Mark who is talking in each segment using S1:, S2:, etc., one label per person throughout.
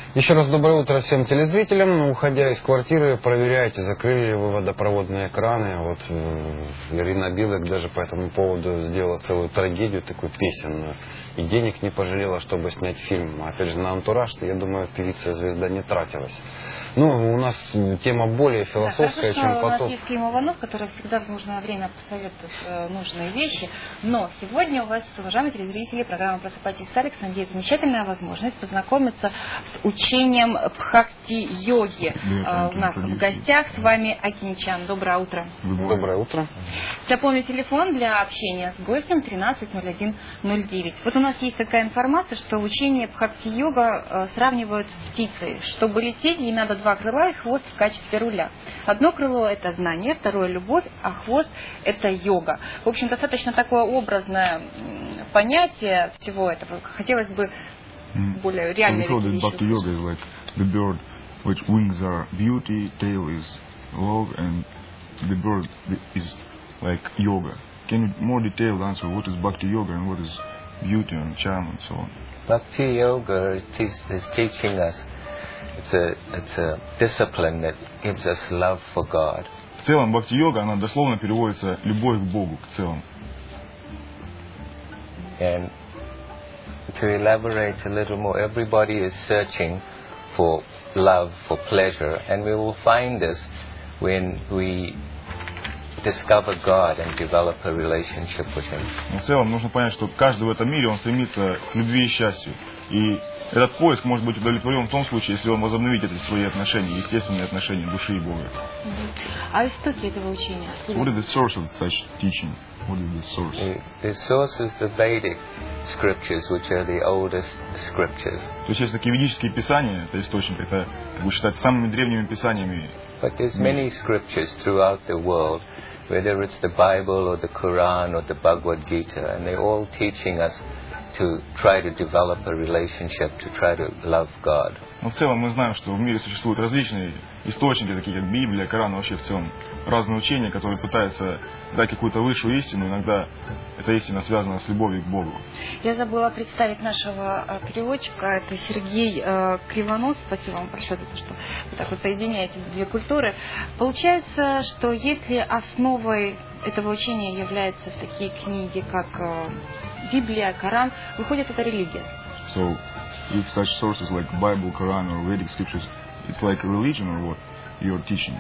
S1: Еще раз доброе утро всем телезрителям. Уходя из квартиры, проверяйте, закрыли ли вы водопроводные краны. Вот Ирина Билык даже по этому поводу сделала целую трагедию, такую песенную. И денег не пожалела, чтобы снять фильм. Опять же, на антураж, я думаю, певица и звезда не тратилась. Ну, у нас тема более философская,
S2: да,
S1: чем поток.
S2: У нас есть Клим Иванов, который всегда в нужное время посоветует нужные вещи. Но сегодня у вас, уважаемые телезрители, программа «Просыпайтесь с Алексом», есть замечательная возможность познакомиться с учением бхакти-йоги. У нас в гостях с вами Акинчан. Доброе утро.
S1: Доброе утро.
S2: Напомню, телефон для общения с гостем 130109. Вот у нас есть такая информация, что учение бхакти-йога сравнивают с птицей. Чтобы лететь, ей надо два крыла и хвост в качестве руля. Одно крыло – это знание, второе – любовь, а хвост – это йога. В общем, достаточно такое образное понятие всего этого. Хотелось бы более реально видеть.
S3: Bhakti-yoga is like the bird, which wings are beauty, tail is love, and the bird is like yoga. Can you more detailed answer what is Bhakti-yoga and what is beauty and charm and so on?
S4: Bhakti-yoga is teaching us. It's a discipline that gives us love for God.
S3: В целом, бхакти-йога, она дословно переводится «любовь к Богу», в целом.
S4: And to elaborate a little more, everybody is searching for love, for pleasure, and we will find this when we discover God and develop a relationship with Him.
S3: Но в целом, нужно понять, что каждый в этом мире, он стремится к любви и счастью. И этот поиск может быть удовлетворен в том случае, если он возобновит эти свои отношения, естественные отношения души и Бога.
S2: А истоки этого учения?
S3: What is the source of such teaching? What is the source?
S4: The source is the Vedic scriptures, which are the oldest scriptures.
S3: То есть такие ведические писания, это источник, это как бы считать самыми древними писаниями.
S4: But there's many scriptures throughout the world, whether it's the Bible or the Quran or the Bhagavad Gita, and they're all teaching us to try to develop a relationship, to try to love God.
S3: Но в целом мы знаем, что в мире существуют различные источники, такие как Библия, Коран, вообще в целом разные учения, которые пытаются дать какую-то высшую истину. Иногда эта истина связана с любовью к Богу.
S2: Я забыла представить нашего переводчика, это Сергей Кривонос. Спасибо вам большое за то, что вы так вот соединяете две культуры. Получается, что если основой этого учения являются такие книги, как Библия, Коран, выходит, это религия.
S3: So, if such sources like Bible, Quran or Vedic scriptures, it's like a religion or what you're teaching?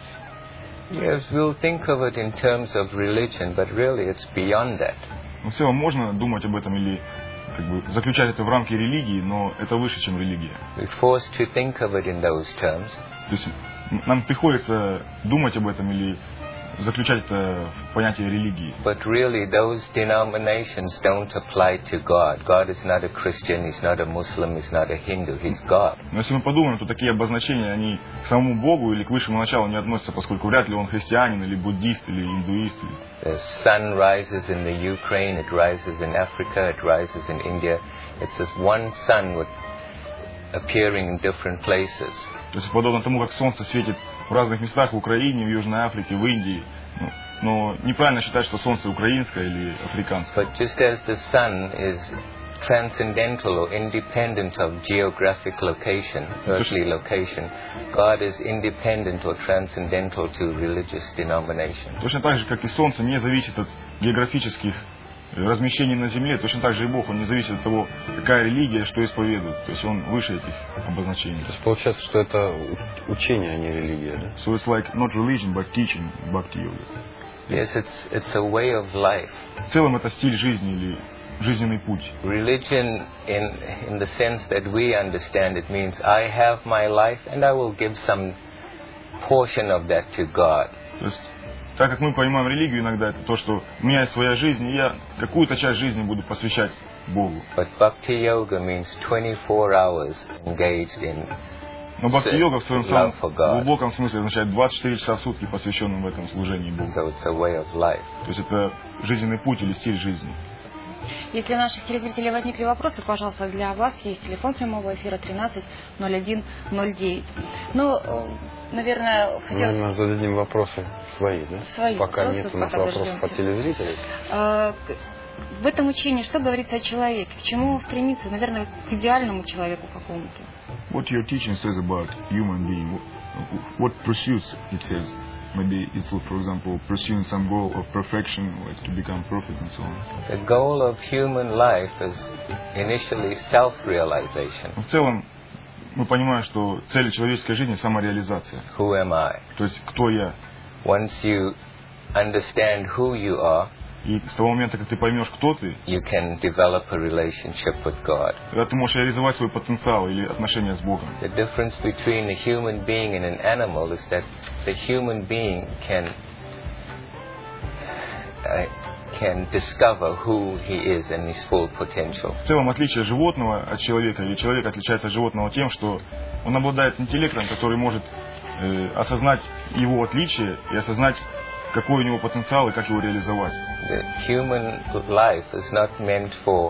S4: Yes, we'll think of it in terms of religion, but really it's beyond that.
S3: В целом можно думать об этом или как бы заключать это в рамки религии, но это выше, чем религия.
S4: We're forced to think of it in those terms.
S3: То есть нам приходится думать об этом или заключать это в понятие религии.
S4: But really those denominations don't apply to God. God is not a Christian, He's not a Muslim, He's not a Hindu, He's God.
S3: Но если мы подумаем, то такие обозначения, они к самому Богу или к высшему началу не относятся, поскольку вряд ли он христианин, или буддист, или индуист.
S4: The sun rises in the Ukraine, it rises in Africa, it rises in India. It's just one sun with appearing in different places.
S3: То есть подобно тому, как солнце светит в разных местах, в Украине, в Южной Африке, в Индии. Но неправильно считать, что солнце украинское или африканское.
S4: But just as the sun is transcendental or independent of geographic location, earthly location, God is independent or transcendental to religious denomination.
S3: Точно так же, как и солнце не зависит от географических размещений на земле, точно так же и Бог, он не зависит от того, какая религия, что исповедует. То есть он выше этих обозначений.
S1: То есть получается, что это учение, а не религия, да?
S3: So it's like not religion, but teaching, bhakti yoga.
S4: Yes, it's a way of life.
S3: В целом это стиль жизни или жизненный путь.
S4: Religion, in the sense that we understand it, means I have my life and I will give some portion of that to God.
S3: То есть, так как мы понимаем религию иногда, это то, что у меня есть своя жизнь, и я какую-то часть жизни буду посвящать Богу.
S4: But Bhakti Yoga means 24 hours engaged in
S3: Но бхакти-йога в своем самом
S4: love for God.
S3: глубоком смысле означает 24 часа в сутки, посвященным в этом служении Богу.
S4: So it's a way of life.
S3: То есть это жизненный путь или стиль жизни.
S2: Если у наших телезрителей возникли вопросы, пожалуйста, для вас есть телефон прямого эфира 130109. Ну, наверное, хотелось...
S1: зададим вопросы свои, да?
S2: Свои
S1: пока
S2: вопросы,
S1: нет у нас
S2: пока
S1: вопросов
S2: дождемся.
S1: от телезрителей.
S2: В этом учении что говорится о человеке? К чему стремиться? Наверное, к идеальному человеку какому-то.
S3: what your teaching says about human being, what pursuits it has. Maybe it's, for example, pursuing some goal of perfection, like to become perfect and so on.
S4: The goal of human life is initially self-realization.
S3: В целом, мы понимаем, что цель человеческой жизни – самореализация.
S4: Who am I?
S3: То есть, кто я?
S4: Once you understand who you are,
S3: И с того момента, как ты поймешь, кто ты,
S4: you can develop a relationship with God.
S3: тогда ты можешь реализовать свой потенциал или отношения с Богом.
S4: The difference between a human being and an animal is that the human being can discover who he is in his full potential.
S3: В целом, отличие животного от человека, или человек отличается от животного тем, что он обладает интеллектом, который может осознать его отличие и осознать, какой у него потенциал и как его реализовать.
S4: The human life is not meant for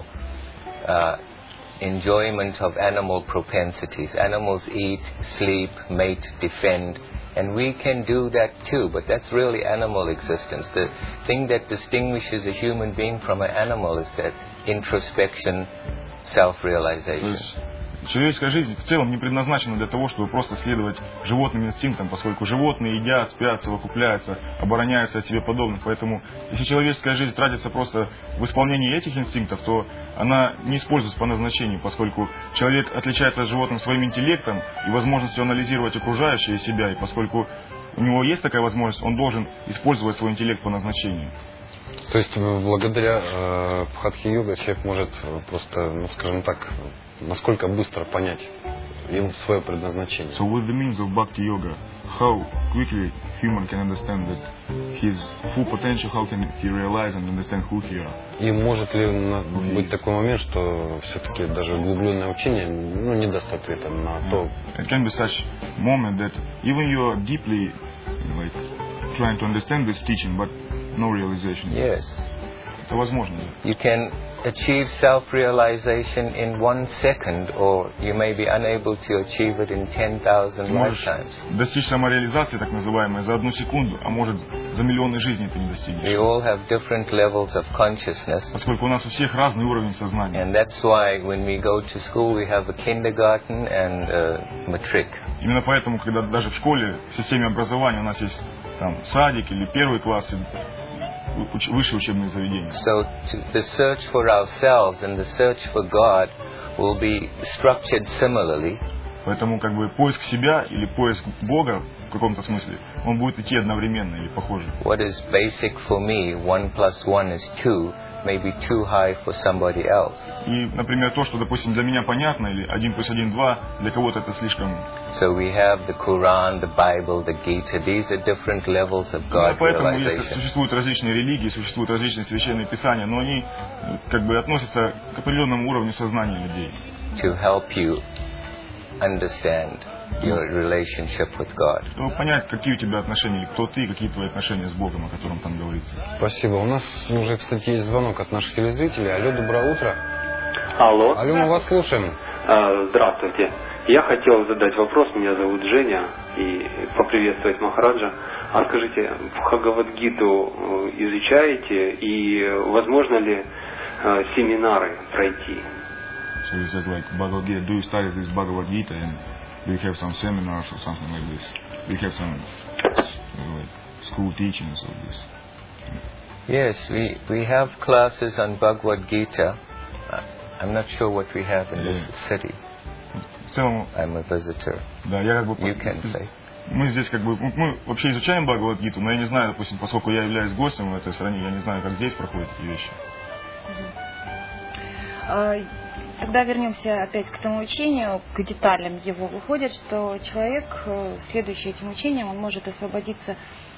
S4: enjoyment of animal propensities. Animals eat, sleep, mate, defend, and we can do that too, but that's really animal existence. The thing that distinguishes a human being from an animal is that introspection, self-realization.
S3: Человеческая жизнь в целом не предназначена для того, чтобы просто следовать животным инстинктам, поскольку животные едят, спят, совокупляются, обороняются от себе подобных. Поэтому, если человеческая жизнь тратится просто в исполнении этих инстинктов, то она не используется по назначению, поскольку человек отличается от животных своим интеллектом и возможностью анализировать окружающее себя, и поскольку у него есть такая возможность, он должен использовать свой интеллект по назначению.
S1: То есть благодаря бхакти-йога человек может просто, ну скажем так, насколько быстро понять им свое предназначение.
S3: So with the means of bhakti yoga, how quickly human can understand that his full potential, how can he realize and understand who he are?
S1: И может ли быть такой момент, что все-таки даже углубленное учение не даст ответа на то?
S3: It can be such moment that even you are deeply like trying to understand this teaching, but no realization.
S4: Yes.
S3: Это возможно.
S4: You can achieve self-realization in 1 second, or you may be unable to achieve it in 10,000 lifetimes.
S3: Достичь самореализации, так называемой, за 1 секунду, а может за миллионы жизней ты не достигнешь.
S4: We all have different levels of consciousness.
S3: Поскольку у нас у всех разный уровень сознания.
S4: And that's why when we go to school we have a kindergarten and a matric.
S3: Именно поэтому, когда даже в школе, в системе образования у нас есть там садик или первый класс, высшее учебное заведение.
S4: So the search for ourselves and the search for God will be structured similarly.
S3: Поэтому как бы поиск себя или поиск Бога в каком-то смысле, он будет идти одновременно или похоже.
S4: What is basic for me, 1 + 1 is 2, may be too high for somebody else.
S3: И, например, то, что, допустим, для меня понятно, или 1 + 1 = 2, для кого-то это слишком.
S4: So we have the Quran, the Bible, the Gita. These are different levels of God
S3: Поэтому
S4: realization.
S3: существуют различные религии, существуют различные священные писания, но они как бы относятся к определенному уровню сознания людей.
S4: To help you understand your relationship with God.
S3: Чтобы понять, какие у тебя отношения, или кто ты, какие твои отношения с Богом, о котором там говорится.
S1: Спасибо. У нас уже, кстати, есть звонок от наших телезрителей. Алло, доброе утро.
S5: Алло.
S1: Алло, мы вас слушаем.
S5: Здравствуйте. Я хотел задать вопрос, меня зовут Женя, и поприветствовать Махараджа. А скажите, Бхагавад-гиту изучаете, и возможно ли семинары пройти?
S3: So he says like, Bhagavad Gita, do you study this Bhagavad Gita and do you have some seminars or something like this? Do you have some like school teachings of this?
S4: Yes, we have classes on Bhagavad Gita. I'm not sure what we have in this city.
S3: В целом,
S4: I'm a visitor.
S3: Да, я как бы.
S4: You can say.
S3: Мы здесь как бы, мы вообще изучаем Бхагавад-гиту, но я не знаю, допустим, поскольку я являюсь гостем в этой стране, я не знаю, как здесь проходят эти вещи.
S2: Тогда вернемся опять к тому учению, к деталям его. Выходит, что человек, следующий этим учением, он может освободиться,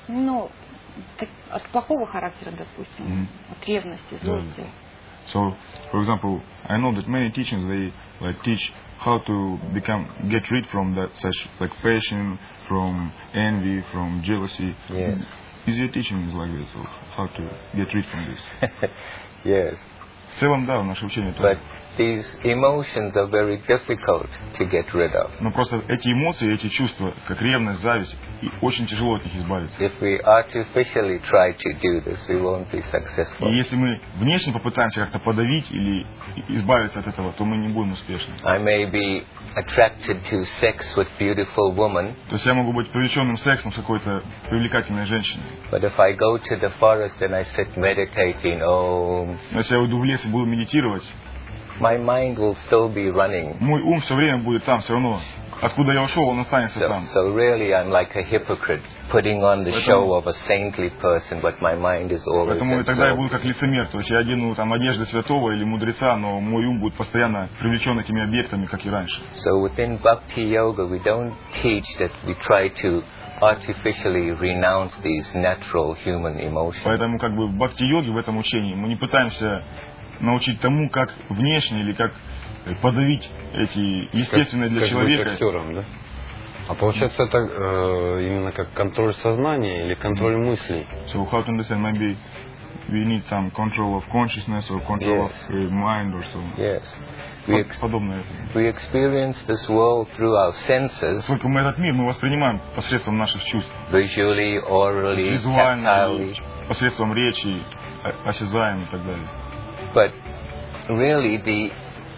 S2: от плохого характера, допустим, от ревности, злости.
S3: So, for example, I know that many teachings they like teach how to get rid from that such like passion, from envy, from jealousy.
S4: Yes.
S3: Is your teaching is like this, of how to get rid from this?
S4: Yes.
S3: В целом, да, наше учение
S4: But these emotions are very difficult to get rid of.
S3: Но просто эти эмоции, эти чувства, как ревность, зависть, и очень тяжело от них избавиться.
S4: If we artificially try to do this, we won't be successful.
S3: И если мы внешне попытаемся как-то подавить или избавиться от этого, то мы не будем успешны.
S4: I may be attracted to sex with beautiful women,
S3: То есть я могу быть привлеченным сексом с какой-то привлекательной женщиной.
S4: but if I go to the forest and I sit meditating,
S3: Но если я уйду в лес и буду медитировать,
S4: my mind will still be running.
S3: мой ум все время будет там, все равно. Откуда я ушел, он останется там.
S4: So really I'm like a hypocrite, putting on the show of a saintly person, but my mind is always
S3: Поэтому тогда я буду
S4: absorbed.
S3: как лицемер. То есть я одену там одежды святого или мудреца, но мой ум будет постоянно привлечен этими объектами, как и раньше.
S4: So within Bhakti Yoga, we don't teach that we try to artificially renounce these natural human emotions.
S3: Поэтому как бы в бхакти-йоге, в этом учении, мы не пытаемся научить тому, как внешне или как подавить эти естественные для
S1: как
S3: человека.
S1: быть актером, да? А получается это именно как контроль сознания или контроль мыслей?
S3: So how to understand? Maybe we need some control of consciousness or control
S4: Yes.
S3: of mind or so.
S4: Yes.
S3: Подобное этому.
S4: We experience this world through our senses,
S3: Поскольку мы этот мир мы воспринимаем посредством наших чувств.
S4: visually, orally,
S3: Визуально,
S4: tactilely.
S3: посредством речи, осязаем и так далее.
S4: But really the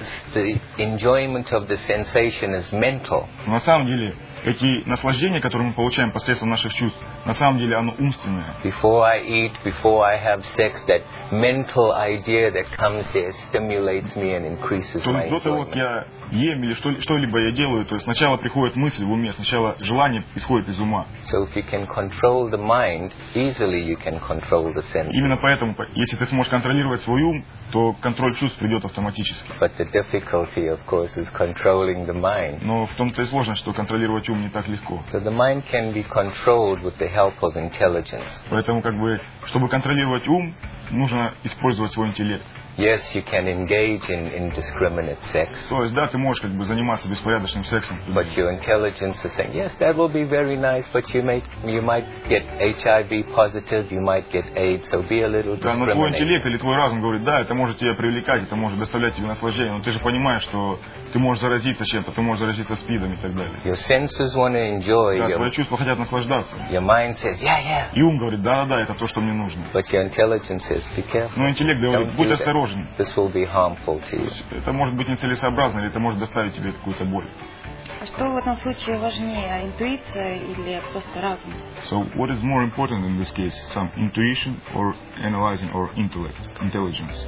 S4: enjoyment of the sensation is mental.
S3: Но на самом деле эти наслаждения, которые мы получаем посредством наших чувств, на самом деле оно умственное.
S4: Before I eat, before I have sex, that mental idea that comes there stimulates me and increases
S3: То
S4: my
S3: есть до того, как
S4: enjoyment.
S3: я ем или что-либо я делаю, то есть сначала приходит мысль в уме, сначала желание исходит из ума.
S4: So if you can control the mind, easily you can control the senses.
S3: Именно поэтому, если ты сможешь контролировать свой ум, то контроль чувств придет автоматически.
S4: But the difficulty, of course, is controlling the mind.
S3: Но в том-то и сложность, что контролировать ум не так легко.
S4: So the mind can be controlled with the help of intelligence.
S3: Поэтому, чтобы контролировать ум, нужно использовать свой интеллект.
S4: Yes, you can engage in indiscriminate sex,
S3: То есть, да, ты можешь заниматься беспорядочным сексом.
S4: but your intelligence is saying, yes, that will be very nice, but you might get HIV positive, you might get AIDS, so be a little
S3: Да, но твой
S4: discriminate.
S3: интеллект или твой разум говорит, да, это может тебя привлекать, это может доставлять тебе наслаждение, но ты же понимаешь, что ты можешь заразиться чем-то, ты можешь заразиться СПИДом и так далее.
S4: Your senses want to enjoy,
S3: Да, твои чувства хотят наслаждаться.
S4: your mind says, yeah,
S3: И ум говорит, да, это то, что мне нужно.
S4: but your intelligence says, be careful,
S3: Но интеллект говорит,
S4: don't
S3: будь
S4: do that.
S3: осторожен.
S4: This will be harmful to you.
S3: Это может быть нецелесообразно, или это может доставить тебе какую-то боль.
S2: А что в этом случае важнее, интуиция или просто разум?
S3: So what is more important in this case? Some intuition or analyzing or intelligence?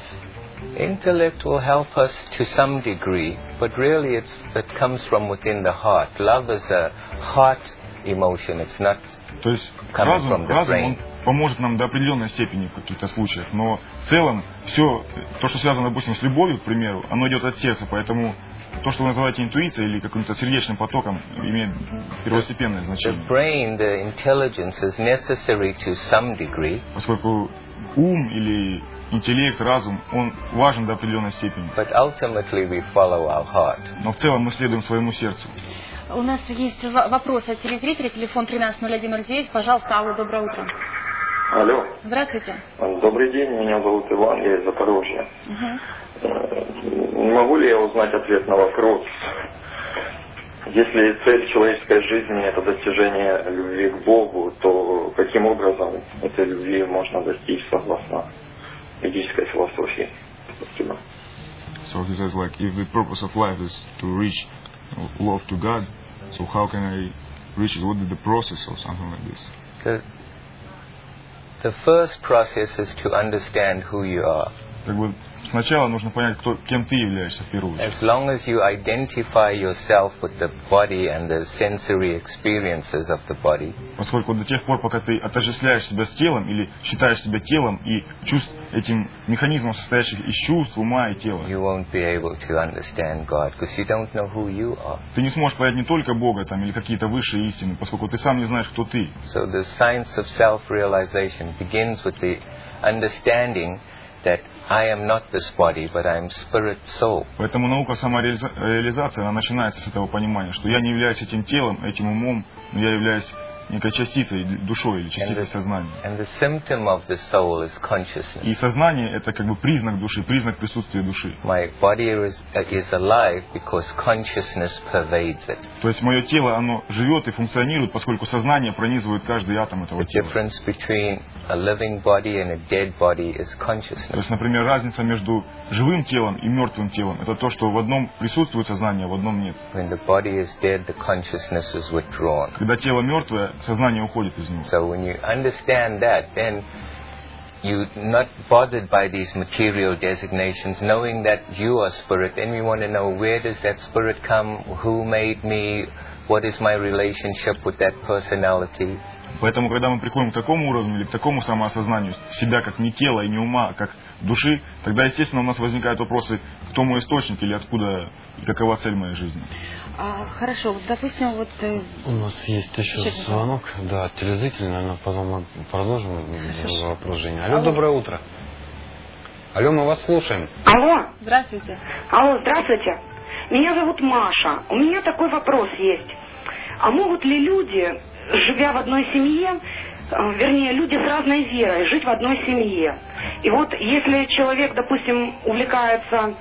S4: Intellect will help us to some degree, but really it comes from within the heart. Love is a heart emotion, it's not
S3: То есть
S4: coming
S3: разум,
S4: from the
S3: он
S4: brain.
S3: поможет нам до определенной степени в каких-то случаях, но в целом все, то, что связано, допустим, с любовью, к примеру, оно идет от сердца, поэтому то, что вы называете интуицией или каким-то сердечным потоком, имеет первостепенное
S4: The
S3: значение.
S4: brain, the intelligence is necessary to some degree,
S3: Поскольку ум или интеллект, разум, он важен до определенной степени.
S4: but ultimately we follow our heart.
S3: Но в целом мы следуем своему сердцу.
S2: У нас есть вопрос от телезрителя, телефон 130109. Пожалуйста, Алла, доброе утро.
S6: Алло.
S2: Здравствуйте.
S6: Добрый день, меня зовут Иван, я из Запорожья. Могу ли я узнать ответ на вопрос? Если цель человеческой жизни – это достижение любви к Богу, то каким образом этой любви можно достичь согласно ведической философии? Спасибо.
S3: So he says, like, if the purpose of life is to reach love to God, so how can I reach it? What is the process or something like this?
S4: The first process is to understand who you are.
S3: Как бы сначала нужно понять, кем ты являешься в первую очередь.
S4: As long as you identify yourself with the body and the sensory experiences of the body,
S3: Поскольку до тех пор, пока ты отождествляешь себя с телом или считаешь себя телом и этим механизмом, состоящим из чувств, ума и тела,
S4: you won't be able to understand God because you don't know who you are.
S3: ты не сможешь понять не только Бога там, или какие-то высшие истины, поскольку ты сам не знаешь, кто ты.
S4: So the science of self-realization begins with the understanding that I am not this body, but I am spirit soul.
S3: Поэтому наука самореализации, она начинается с этого понимания, что я не являюсь этим телом, этим умом, но я являюсь некой частицей, душой или частицей сознания.
S4: And the symptom of the soul is consciousness.
S3: И сознание — это как бы признак души, признак присутствия души.
S4: My body is alive because consciousness pervades it.
S3: То есть мое тело, оно живет и функционирует, поскольку сознание пронизывает каждый атом этого
S4: The
S3: тела.
S4: difference between a living body and a dead body is
S3: То
S4: consciousness.
S3: есть, например, разница между живым телом и мертвым телом — это то, что в одном присутствует сознание, а в одном нет.
S4: When the body is dead, the consciousness is withdrawn.
S3: Когда тело мертвое, сознание уходит из него.
S4: So when you understand that, then you're not bothered by these material designations, knowing that you are spirit. Then we want to know, where does that spirit come? Who made me? What is my relationship with that personality?
S3: Поэтому, когда мы приходим к такому уровню или к такому самоосознанию себя как не тела и не ума, а как души, тогда, естественно, у нас возникают вопросы, кто мой источник или откуда и какова цель моей жизни.
S2: Хорошо, вот, допустим, вот...
S1: У нас есть еще звонок, да, от телезрителя, наверное, потом мы продолжим вопрос Жени. Алло, доброе утро. Алло, мы вас слушаем.
S7: Алло.
S2: Здравствуйте.
S7: Алло, здравствуйте. Меня зовут Маша. У меня такой вопрос есть. А могут ли люди, живя в одной семье, вернее, люди с разной верой, жить в одной семье? И вот если человек, допустим, увлекается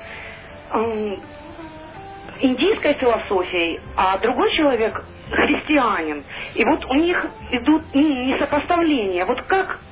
S7: индийской философией, а другой человек христианин, и вот у них идут несопоставления. Вот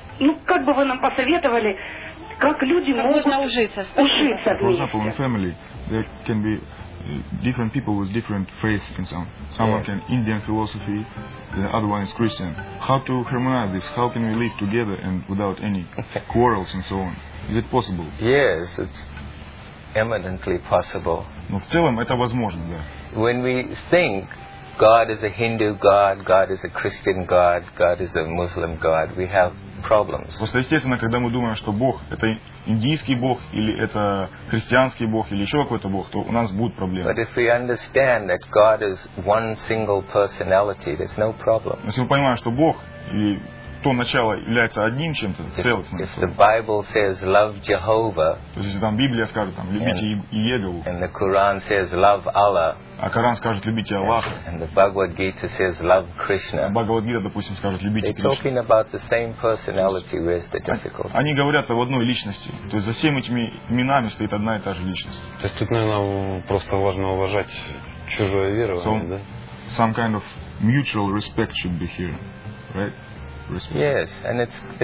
S7: как бы вы нам посоветовали, как люди могут ужиться
S3: For
S7: вместе?
S3: example, in family, there can be different people with different faith in someone can Indian philosophy, the other one is Christian. How to harmonize this? How can we live together and without any quarrels and so on? Is it possible?
S4: Yes, it's eminently possible.
S3: Но в целом это возможно, да.
S4: When we think God is a Hindu God, God is a Christian God, God is a Muslim God, we have problems.
S3: Просто естественно, когда мы думаем, что Бог это индийский Бог или это христианский Бог или еще какой-то Бог, то у нас будут проблемы.
S4: But if we understand that God is one single personality, there's no problem.
S3: Если мы понимаем, что Бог или то начало является одним чем-то, целостным.
S4: If the Bible says love Jehovah,
S3: то есть если там Библия скажет, там, любите Иегову,
S4: and the Quran says love Allah,
S3: а Коран скажет, любите Аллаха,
S4: and the Bhagavad Gita says love Krishna,
S3: а Бхагавад-гита, допустим, скажет, любите
S4: they're
S3: Кришну.
S4: talking about the same personality. Where's the difficulty?
S3: Они говорят об одной личности. То есть за всеми этими именами стоит одна и та же личность.
S1: То есть тут, наверное, просто важно уважать чужое верование, да?
S3: Some kind of mutual respect should be here, right? Respect.
S4: Yes, and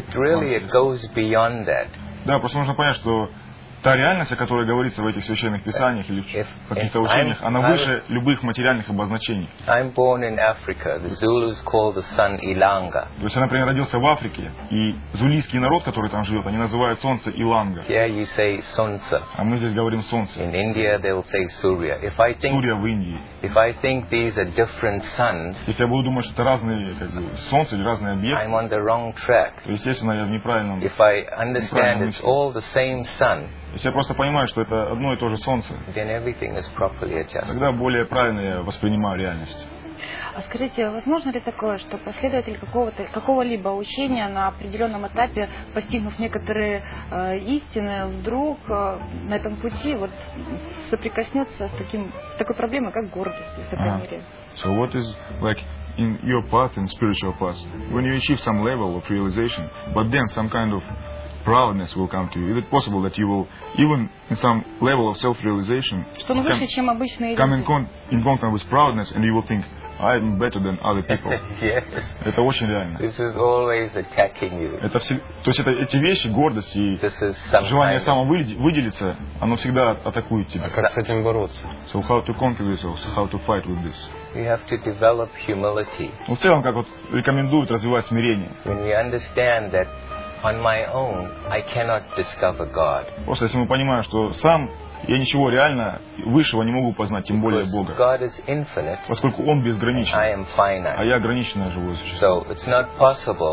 S4: it goes beyond that.
S3: Да, просто нужно понять, что та реальность, о которой говорится в этих священных писаниях или в каких-то учениях, она выше любых материальных обозначений.
S4: I'm born in Africa. The Zulus call the sun Ilanga.
S3: То есть я, например, родился в Африке, и зулийский народ, который там живет, они называют солнце Иланга.
S4: Here you say Sunsa.
S3: А мы здесь говорим солнце.
S4: In India they will say Surya.
S3: Сурья в Индии.
S4: If I think these are different suns,
S3: если я буду думать, что это разные как бы, солнца или разные объекты,
S4: I'm on the wrong track.
S3: то, естественно, я в неправильном.
S4: If I understand it's all the same sun,
S3: если я просто понимаю, что это одно и то же солнце,
S4: then everything is properly adjusted.
S3: тогда более правильно я воспринимаю реальность.
S2: А скажите, возможно ли такое, что последователь какого-либо учения на определенном этапе, постигнув некоторые истины, вдруг на этом пути вот соприкоснется с такой проблемой, как гордость, по крайней мере?
S3: So what is like in your path, in spiritual path, when you achieve some level of realization, but then some kind of proudness will come to you? Is it possible that you will, even in some level of self-realization,
S2: что он выше, чем обычные
S3: come
S2: люди?
S3: in contact with proudness, and you will think, I'm better than other people?
S4: Yes.
S3: Это очень реально.
S4: This is always attacking you.
S3: То есть эти вещи, гордость и
S4: This is some
S3: желание
S4: kind of-
S3: самовыделиться, оно всегда атакует тебя.
S1: А как с этим бороться?
S3: So how to conquer this, or how to fight with this?
S4: You have to develop humility.
S3: Ну, в целом, как вот рекомендуют развивать смирение.
S4: When you understand that on my own I cannot discover God.
S3: Просто если мы понимаем, что сам я ничего реально высшего не могу познать, тем более
S4: Because
S3: Бога.
S4: God is infinite,
S3: Поскольку Он безграничен,
S4: I am
S3: а
S4: finite.
S3: я ограниченное живое существо.
S4: So it's not possible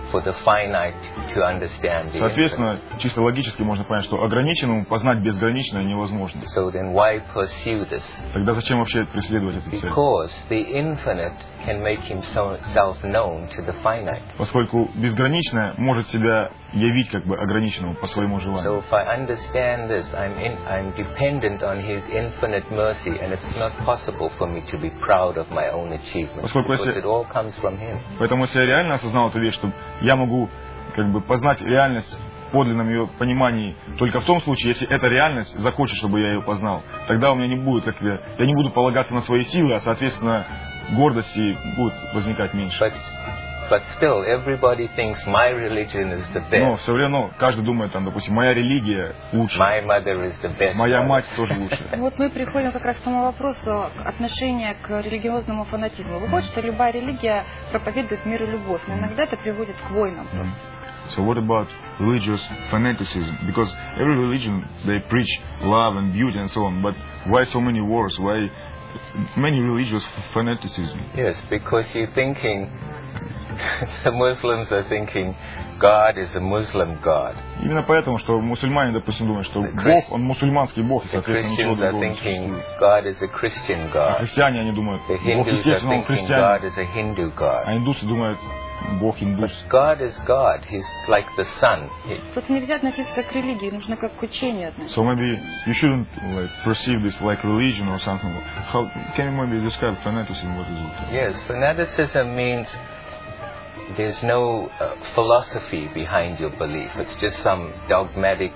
S4: for the finite to understand the infinite.
S3: Соответственно, чисто логически можно понять, что ограниченному познать безграничное невозможно.
S4: So then why pursue this?
S3: Тогда зачем вообще преследовать эту цель?
S4: Because the infinite can make himself known to the finite.
S3: Поскольку безграничное может себя явить как бы ограниченному по своему желанию.
S4: So if I understand this, I'm dependent on his infinite mercy, and it's not possible for me to be proud of my own achievements, because it all comes from him.
S3: Поэтому если я реально осознал эту вещь, что я могу как бы познать реальность в подлинном ее понимании только в том случае, если эта реальность захочет, чтобы я ее познал, тогда у меня не будет, я не буду полагаться на свои силы, а соответственно гордости будет возникать меньше.
S4: But still, everybody thinks my religion is the best.
S3: Но все равно каждый думает, там, допустим, моя религия лучше.
S4: My mother is the best.
S3: Моя мать тоже лучше.
S2: Вот мы приходим как раз к тому вопросу отношения к религиозному фанатизму. Выходит, что любая религия проповедует мир и любовь, но иногда это приводит к войнам.
S3: So what about religious fanaticism? Because every religion, they preach love and beauty and so on, but why so many wars? Why many religious fanaticism?
S4: Yes, because you're thinking, the Muslims are thinking, God is a Muslim God.
S3: Именно поэтому, что мусульмане, допустим, думают, что Бог, он мусульманский Бог, и, соответственно, ничего другого не существует. А христиане, они думают, Бог, естественно, он христианин. А индусы думают, Бог индус.
S4: God is God. He's like the sun.
S2: Тут нельзя относиться как к религии, нужно как к учению относиться.
S3: So maybe you shouldn't like perceive this like religion or something. How can you maybe describe fanaticism? What is it?
S4: Yes, fanaticism means there's no philosophy behind your belief. It's just some dogmatic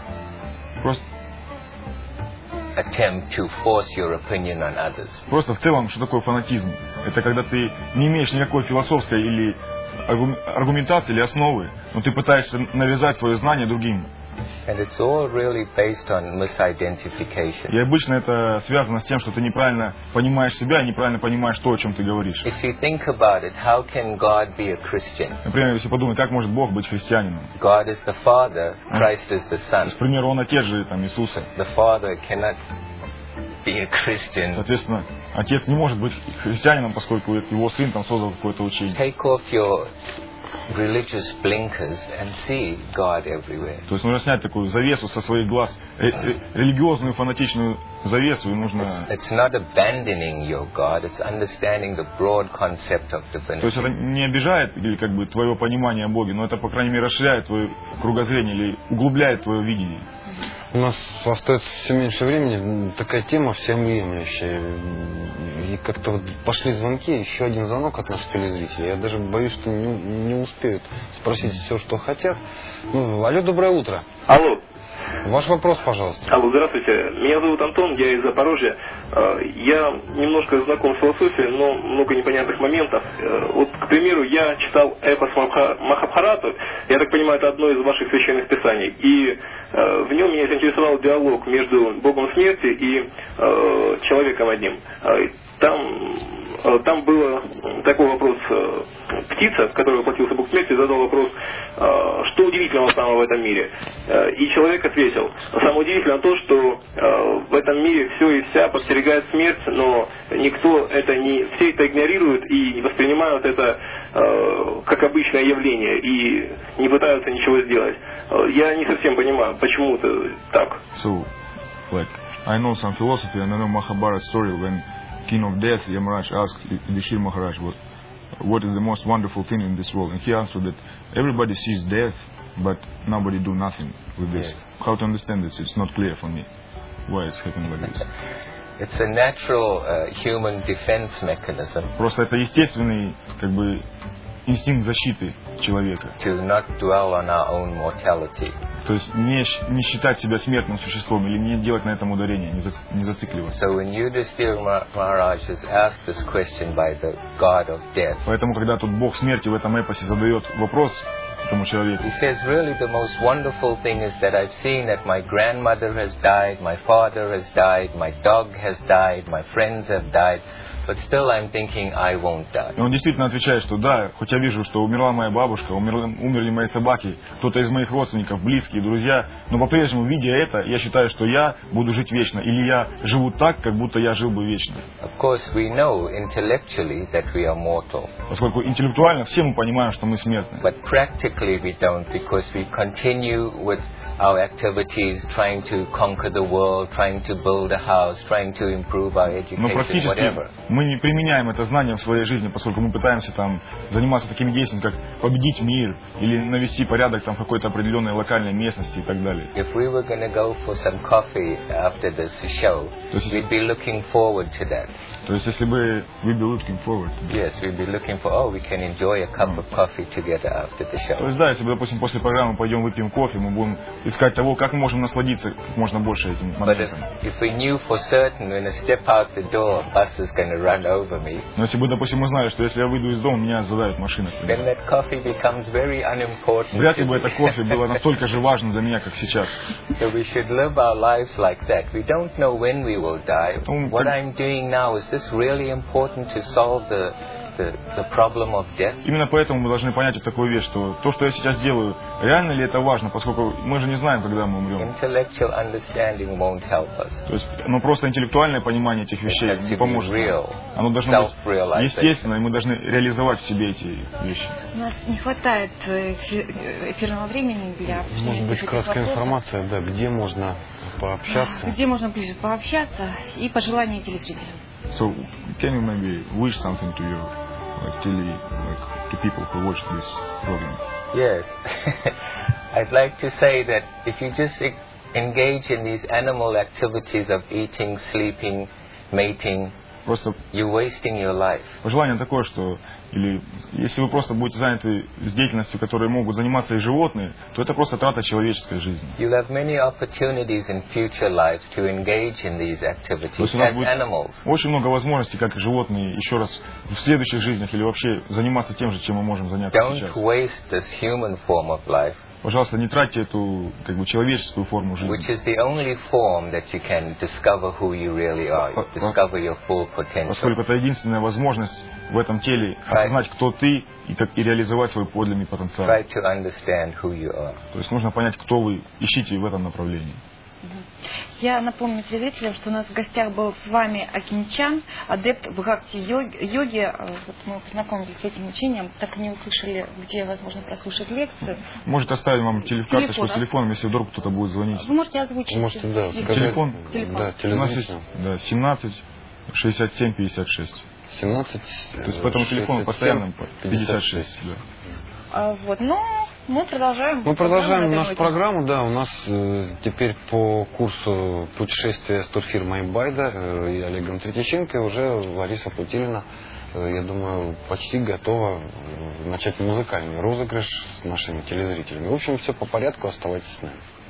S4: attempt to force your opinion on others.
S3: Просто в целом, что такое фанатизм? Это когда ты не имеешь никакой философской или аргументации или основы, но ты пытаешься навязать свое знание другим.
S4: And it's all really based on misidentification.
S3: И обычно это связано с тем, что ты неправильно понимаешь себя и неправильно понимаешь то, о чем ты говоришь.
S4: If you think about it, how can God be a Christian?
S3: Например, если подумать, как может Бог быть христианином?
S4: God is the Father, Christ is the Son.
S3: К примеру, Он Отец же, там, Иисуса.
S4: The Father cannot be a Christian.
S3: Соответственно, Отец не может быть христианином, поскольку Его Сын там создал какое-то учение.
S4: Take off your religious blinkers and see God everywhere.
S3: То есть нужно снять такую завесу со своих глаз, религиозную фанатичную завесу, и нужно.
S4: It's not abandoning your God, it's understanding the broad concept of divinity.
S3: То есть это не обижает или как бы твое понимание о Боге, но это по крайней мере расширяет твое кругозрение или углубляет твое видение.
S1: У нас остается все меньше времени, такая тема всеобъемлющая. И как-то вот пошли звонки, еще один звонок от наших телезрителей. Я даже боюсь, что не успеют спросить все, что хотят. Ну, алло, доброе утро.
S8: Алло.
S1: Ваш вопрос, пожалуйста.
S8: Алло, здравствуйте. Меня зовут Антон, я из Запорожья. Я немножко знаком с философией, но много непонятных моментов. Вот, к примеру, я читал эпос Махабхарату. Я так понимаю, это одно из ваших священных писаний. И в нем меня заинтересовал диалог между Богом смерти и человеком одним. Там был такой вопрос. Птица, которой воплотился Бог смерти, задал вопрос, что удивительного самого в этом мире. И человек ответил, самое удивительное то, что в этом мире все и вся подстерегает смерть, но никто это не, все это игнорируют и не воспринимают это как обычное явление и не пытаются ничего сделать. Я не совсем понимаю, почему это так.
S3: So, like, I know some philosophy and I know Mahabharata story when King of Death, Yamaraj, asked Yudhishthira Maharaj what is the most wonderful thing in this world, and he answered that everybody sees death, but nobody do nothing with this.
S4: Yes.
S3: How to understand this? It's not clear for me. Why it's happening like this?
S4: It's a natural human defense mechanism.
S3: Просто это естественный, как бы, инстинкт защиты человека.
S4: To not dwell on our own mortality.
S3: То есть не считать себя смертным существом или не делать на этом ударение, не зацикливаться.
S4: So when Yudhishthira Maharaj is asked this question by the god of death,
S3: поэтому, когда тут Бог смерти в этом эпосе задает вопрос этому человеку.
S4: He says, really the most wonderful thing is that I've seen that my grandmother has died, my father has died, my dog has died, my friends have died, but still I'm thinking I won't die.
S3: И он действительно отвечает, что да, хоть я вижу, что умерла моя бабушка, умерли мои собаки, кто-то из моих родственников, близкие, друзья, но по-прежнему, видя это, я считаю, что я буду жить вечно, или я живу так, как будто я жил бы вечно.
S4: Of course, we know intellectually that we are mortal.
S3: Поскольку интеллектуально все мы понимаем, что мы смертны.
S4: But practically we don't, because we continue with our activities, trying to conquer the world, trying to build a house, trying to improve our
S3: Но
S4: education,
S3: практически
S4: whatever.
S3: мы не применяем это знание в своей жизни, поскольку мы пытаемся там заниматься такими действиями, как победить мир или навести порядок там в какой-то определенной локальной местности и так далее.
S4: If we were going to go for some coffee after this show, we'd be looking forward to that.
S3: То есть, если бы we'd be looking forward.
S4: Yes, we'd be looking for, oh, we can enjoy a cup of coffee together after the
S3: То
S4: show.
S3: есть, да, если бы, допустим, после программы пойдем выпьем кофе, мы будем искать того, как мы можем насладиться как можно больше этим
S4: But
S3: моментом.
S4: if we knew for certain when I step out the door, a bus is going to run over me,
S3: Но если бы, допустим, мы знали, что если я выйду из дома, меня задавит машина.
S4: then that coffee becomes very unimportant.
S3: Вряд ли
S4: to
S3: бы
S4: me.
S3: это кофе было настолько же важно для меня, как сейчас.
S4: So we should live our lives like that. We don't know when we will die.
S3: Ну,
S4: What
S3: как-
S4: I'm doing now, is this really important to solve the problem of death?
S3: Именно поэтому мы должны понять вот такую вещь, что то, что я сейчас делаю, реально ли это важно, поскольку мы же не знаем, когда мы умрем.
S4: Intellectual understanding won't help us.
S3: То есть, но просто интеллектуальное понимание этих
S4: It
S3: вещей
S4: has to
S3: не
S4: be
S3: поможет.
S4: real,
S3: Оно должно быть
S4: self-realization.
S3: естественно, и мы должны реализовать в себе эти вещи.
S2: У нас не хватает эфирного времени для обсуждения
S1: Может быть,
S2: этих
S1: краткая
S2: вопросов.
S1: информация, да, где можно пообщаться.
S2: Где можно ближе пообщаться и пожелания телезрителям.
S3: So, can you maybe wish something to your to people who watch this program?
S4: Yes. I'd like to say that if you just engage in these animal activities of eating, sleeping, mating,
S3: Просто
S4: you're wasting your life.
S3: пожелание такое, что или если вы просто будете заняты с деятельностью, которой могут заниматься и животные, то это просто трата человеческой жизни.
S4: You'll have many opportunities in future lives to engage in these
S3: То
S4: activities
S3: есть у нас
S4: as
S3: будет
S4: animals.
S3: очень много возможностей, как животные, еще раз в следующих жизнях или вообще заниматься тем же, чем мы можем заняться
S4: Don't
S3: сейчас.
S4: waste this human form of life,
S3: Пожалуйста, не тратьте эту человеческую форму
S4: which
S3: жизни,
S4: is the only form that you can discover who you really are, discover your full potential.
S3: поскольку это единственная возможность в этом теле осознать, кто ты, и реализовать свой подлинный потенциал.
S4: Try to understand who you are.
S3: То есть нужно понять, кто вы, ищите в этом направлении.
S2: Я напомню телезрителям, что у нас в гостях был с вами Акинчан, адепт бхакти-йоги. Вот мы познакомились с этим учением, так и не услышали, где возможно прослушать лекцию.
S3: Может, оставим вам карточку с
S2: да?
S3: телефоном, если вдруг кто-то будет звонить.
S2: Вы можете озвучить.
S1: Можете, да,
S2: телефон.
S1: сказать.
S3: Телефон?
S1: Да,
S3: У нас есть
S1: телезрителям.
S3: 17 67 56.
S1: 17.
S3: То есть по этому телефону постоянно 56. Да.
S2: Вот, но мы продолжаем.
S1: Мы продолжаем
S2: программу на
S1: нашу
S2: этой ноте.
S1: программу, да, у нас теперь по курсу путешествия с турфирмой Байда и Олегом Третьяченко уже Лариса Путилина, я думаю, почти готова начать музыкальный розыгрыш с нашими телезрителями. В общем, все по порядку, оставайтесь с нами.